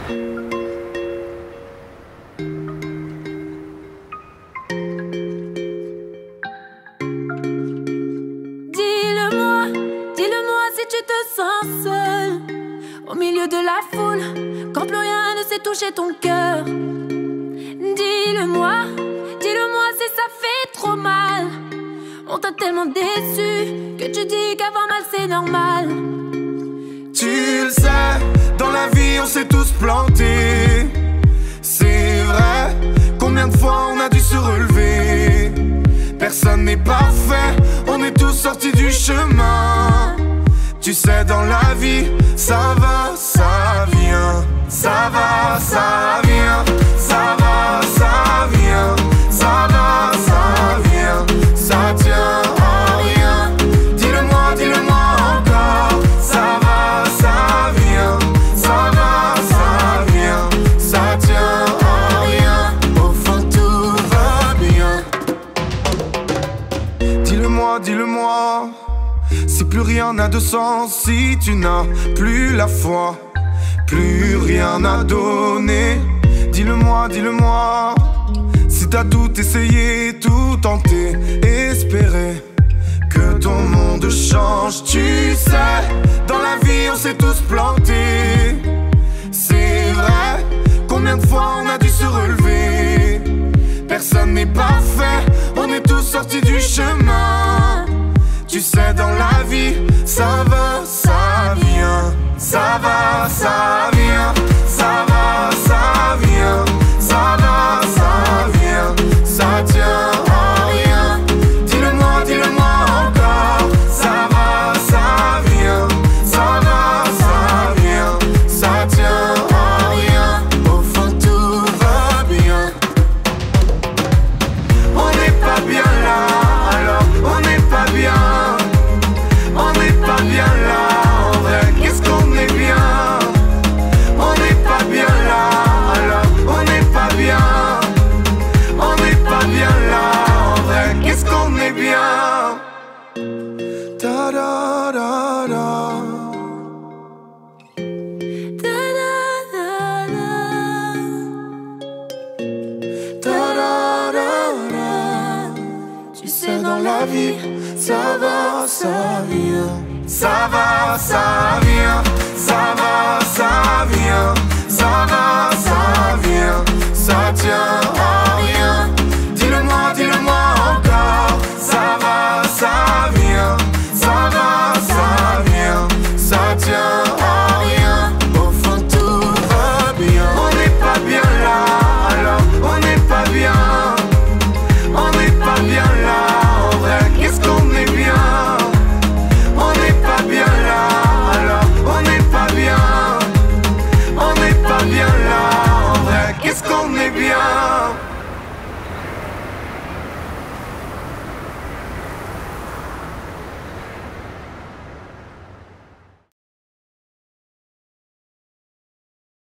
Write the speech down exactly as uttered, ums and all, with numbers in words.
Dis-le-moi, dis-le-moi si tu te sens seul au milieu de la foule, quand plus rien ne sait toucher ton cœur. Dis-le-moi, dis-le-moi si ça fait trop mal. On t'a tellement déçu que tu dis qu'avoir mal c'est normal. Tu le sais, dans la vie on s'est tous plantés. C'est vrai, combien de fois on a dû se relever. Personne n'est parfait, on est tous sortis du chemin. Tu sais, dans la vie, ça va, ça vient. Ça va, ça vient. Ça va, ça vient. Ça va, ça vient. Ça tient à rien. Dis-le-moi, dis-le-moi encore. Ça va, ça vient. Ça va, ça vient. Ça tient à rien. Au fond, tout va bien. Dis-le-moi, dis-le-moi. Si plus rien n'a de sens, si tu n'as plus la foi, plus rien à donner. Dis-le-moi, dis-le-moi. Si t'as tout essayé, tout tenté, espéré que ton monde change. Tu sais, dans la vie on s'est tous plantés. C'est vrai, combien de fois on a dû se relever. Personne n'est parfait, on est tous sortis du chemin. Tu sais, dans la vie, ça va, ça vient. Ça va, ça vient. Ça va, ça vient. Ça va, ça vient. Ça tient à rien. Dis-le-moi, dis-le-moi encore. Ça va, ça vient. Ça va, ça vient. Ça tient à rien. Au fond, tout va bien. On n'est pas bien là, alors on n'est pas bien. On n'est pas bien là, en vrai, qu'est-ce qu'on est bien. On n'est pas bien là, alors on n'est pas bien. On n'est pas bien là, en vrai, qu'est-ce qu'on est bien. Da da da da. Da da da da. Da da da da. Tu sais, dans la vie, ça va, ça vient. Ça va, ça